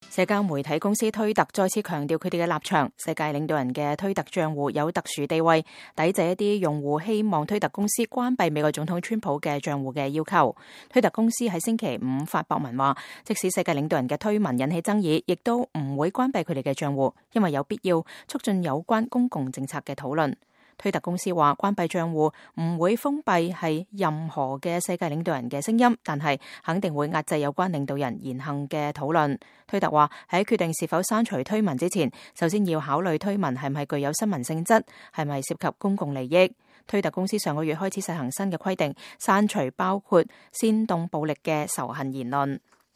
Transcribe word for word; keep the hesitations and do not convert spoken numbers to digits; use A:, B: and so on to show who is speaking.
A: 社交媒體公司推特再次強調佢哋嘅立場，世界領導人嘅推特賬戶有特殊地位，抵制一啲用戶希望推特公司關閉美國總統川普嘅賬戶嘅要求。推特公司喺星期五發博文話，即使世界領導人嘅推文引起爭議，亦都唔會關閉佢哋嘅賬戶，因為有必要促進有關公共政策嘅討論。推特公司話，關閉賬戶唔會封閉係任何嘅世界領導人嘅聲音，但係肯定會壓制有關領導人言行嘅討論。推特話，喺決定是否刪除推文之前，首先要考慮推文係唔係具有新聞性質，係咪涉及公共利益。推特公司上個月開始實行新嘅規定，刪除包括煽動暴力嘅仇恨言論。